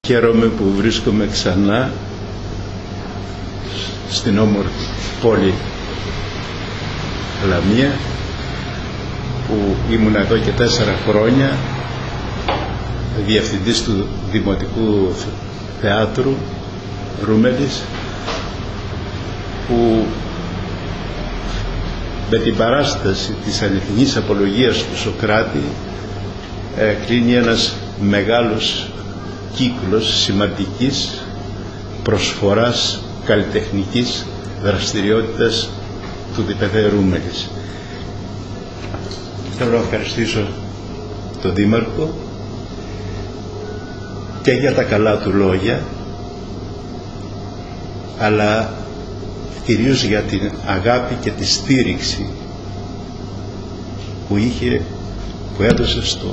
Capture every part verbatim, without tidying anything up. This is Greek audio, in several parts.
Χαίρομαι που βρίσκομαι ξανά στην όμορφη πόλη Λαμία, που ήμουν εδώ και τέσσερα χρόνια διευθυντής του Δημοτικού Θεάτρου Ρούμελης, που με την παράσταση της αληθινής απολογίας του Σωκράτη ε, κλείνει ένας μεγάλος κύκλος σημαντικής προσφοράς καλλιτεχνικής δραστηριότητας του ΔΠΘ Ρούμελης. Θέλω να ευχαριστήσω τον Δήμαρχο και για τα καλά του λόγια, αλλά κυρίως για την αγάπη και τη στήριξη που είχε, που έδωσε στο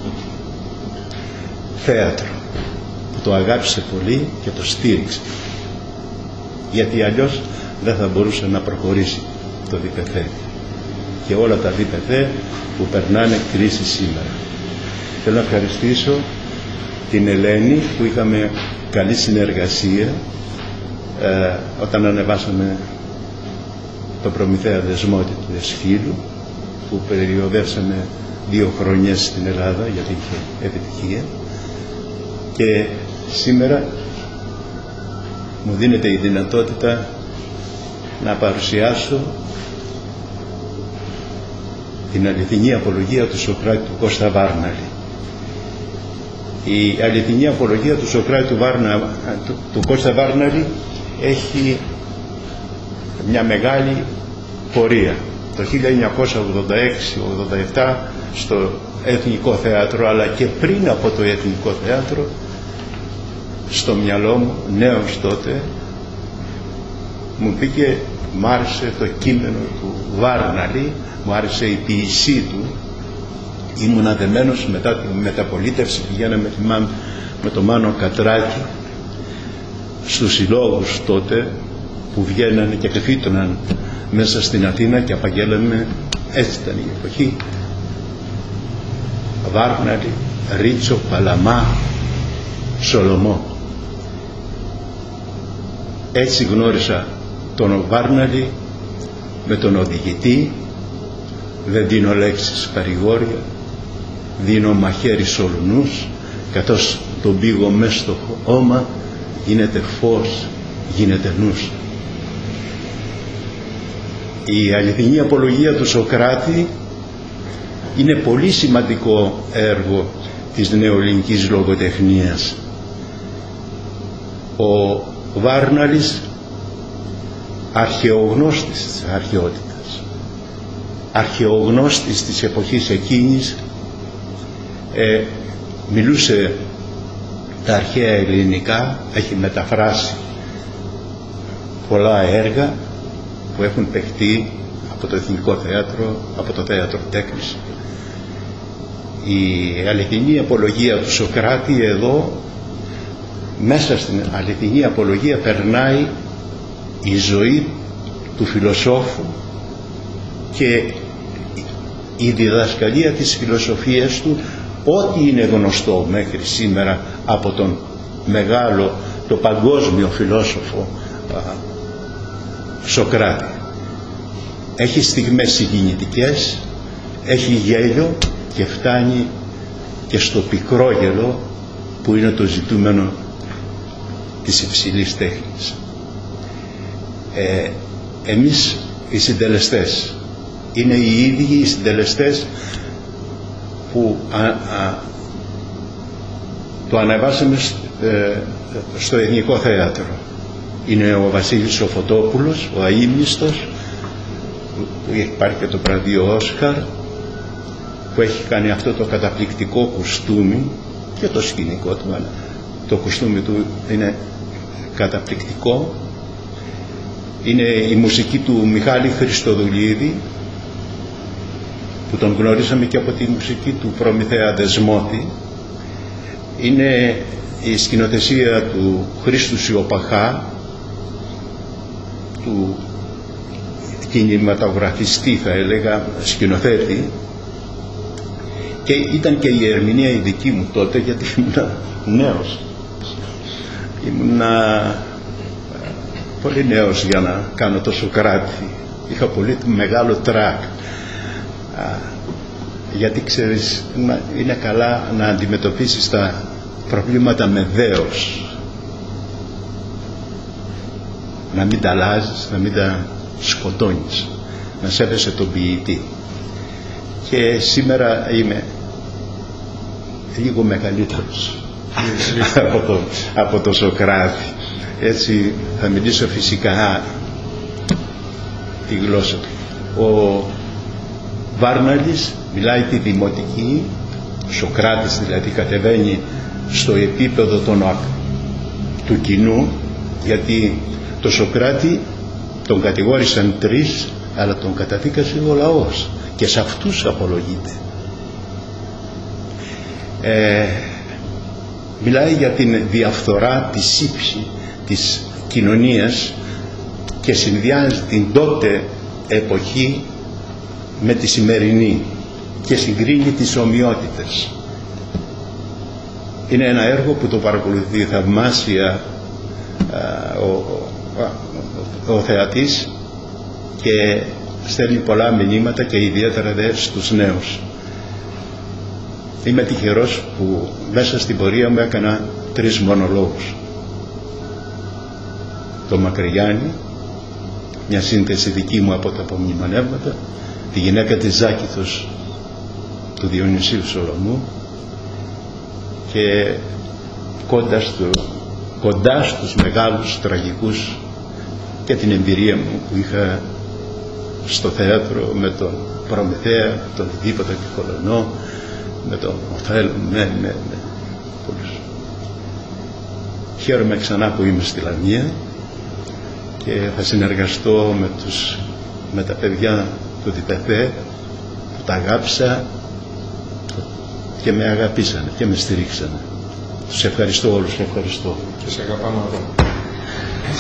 θέατρο, που το αγάπησε πολύ και το στήριξε, γιατί αλλιώς δεν θα μπορούσε να προχωρήσει το ΔΠΘ και όλα τα ΔΠΘ που περνάνε κρίση σήμερα. Θέλω να ευχαριστήσω την Ελένη, που είχαμε καλή συνεργασία ε, όταν ανεβάσαμε το Προμηθέα Δεσμότη του Εσφύλου, που περιοδεύσαμε δύο χρονιές στην Ελλάδα γιατί είχε επιτυχία, και σήμερα μου δίνεται η δυνατότητα να παρουσιάσω την αληθινή απολογία του Σωκράτη του Κώστα Βάρναλη. Η αληθινή απολογία του Σωκράτη του, Βάρνα, του, του Κώστα Βάρναλη έχει μια μεγάλη πορεία. Το χίλια εννιακόσια ογδόντα έξι ογδόντα επτά στο Εθνικό Θέατρο, αλλά και πριν από το Εθνικό Θέατρο, στο μυαλό μου, νέος τότε, μου πήγε, μ' άρεσε το κείμενο του Βάρναλη, μου άρεσε η ποιησή του. Ήμουν αδεμένος μετά τη μεταπολίτευση, πηγαίναμε με τον Μάνο Κατράκη στους συλλόγους τότε που βγαίνανε και φύτωναν μέσα στην Αθήνα και απαγγέλαμε, έτσι ήταν η εποχή, Βάρναλη, Ρίτσο, Παλαμά, Σολομό. Έτσι γνώρισα τον Βάρναλη με τον οδηγητή. Δεν δίνω λέξεις παρηγόρια, δίνω μαχαίρι σωλουνούς, καθώς τον πήγω μες στο χώμα γίνεται φως, γίνεται νους. Η αληθινή απολογία του Σωκράτη είναι πολύ σημαντικό έργο της νεοελληνικής λογοτεχνίας. Ο Βάρναλης, αρχαιογνώστης της αρχαιότητας, αρχαιογνώστης της εποχής εκείνης, ε, μιλούσε τα αρχαία ελληνικά, έχει μεταφράσει πολλά έργα που έχουν παιχτεί από το Εθνικό Θέατρο, από το Θέατρο Τέχνης. Η αληθινή απολογία του Σωκράτη εδώ, μέσα στην αληθινή απολογία περνάει η ζωή του φιλοσόφου και η διδασκαλία της φιλοσοφίας του, ό,τι είναι γνωστό μέχρι σήμερα από τον μεγάλο, το παγκόσμιο φιλόσοφο α, Σωκράτη. Έχει στιγμές συγκινητικές, έχει γέλιο και φτάνει και στο πικρόγελο που είναι το ζητούμενο της υψηλής τέχνης. Ε, εμείς οι συντελεστές είναι οι ίδιοι οι συντελεστές που α, α, το ανεβάσαμε ε, στο Εθνικό Θέατρο. Είναι ο Βασίλης ο Φωτόπουλος, ο αείμνηστος, που έχει πάρει και το βραβείο Όσκαρ, που έχει κάνει αυτό το καταπληκτικό κουστούμι και το σκηνικό του, αλλά το κουστούμι του είναι καταπληκτικό. Είναι η μουσική του Μιχάλη Χριστοδουλίδη, που τον γνωρίσαμε και από τη μουσική του Προμηθέα Δεσμότη. Είναι η σκηνοθεσία του Χρήστου Σιωπαχά, του κινηματογραφιστή θα έλεγα, σκηνοθέτη, και ήταν και η ερμηνεία η δική μου τότε, γιατί ήμουν νέος Ήμουνα πολύ νέος για να κάνω το Σωκράτη. Είχα πολύ μεγάλο τρακ. Γιατί ξέρεις, είναι καλά να αντιμετωπίσεις τα προβλήματα με δέος. Να μην τα αλλάζεις, να μην τα σκοτώνεις. Να σέβεσαι τον ποιητή. Και σήμερα είμαι λίγο μεγαλύτερος από, το, από το Σωκράτη. Έτσι θα μιλήσω φυσικά τη γλώσσα του. Ο Βάρναλης μιλάει τη δημοτική, ο Σωκράτης δηλαδή κατεβαίνει στο επίπεδο των, του κοινού, γιατί το Σωκράτη τον κατηγόρησαν τρεις, αλλά τον καταδίκασε ο λαός και σε αυτούς απολογείται. Ε, μιλάει για την διαφθορά, τη σύψη της κοινωνίας και συνδυάζει την τότε εποχή με τη σημερινή και συγκρίνει τις ομοιότητες. Είναι ένα έργο που το παρακολουθεί θαυμάσια α, ο, ο, ο, ο θεατής και στέλνει πολλά μηνύματα και ιδιαίτερα δε στους νέους. Είμαι τυχερός που μέσα στην πορεία μου έκανα τρεις μονολόγους. Το Μακρυγιάννη, μια σύνθεση δική μου από τα απομνημονεύματα, τη γυναίκα της Ζάκηθος του Διονυσίου Σολομού και κοντά, στο, κοντά στους μεγάλους τραγικούς και την εμπειρία μου που είχα στο θέατρο με τον Προμηθέα, τον Δίποτα και Κολονό, με τον Οθέλο, με, με, με πολλούς. Χαίρομαι ξανά που είμαι στη Λαμία και θα συνεργαστώ με, τους, με τα παιδιά του ΔΙΠΕΠΕ που τα αγάπησα και με αγαπήσανε και με στηρίξανε. Τους ευχαριστώ όλους, ευχαριστώ. Και σε αγαπάμε εδώ.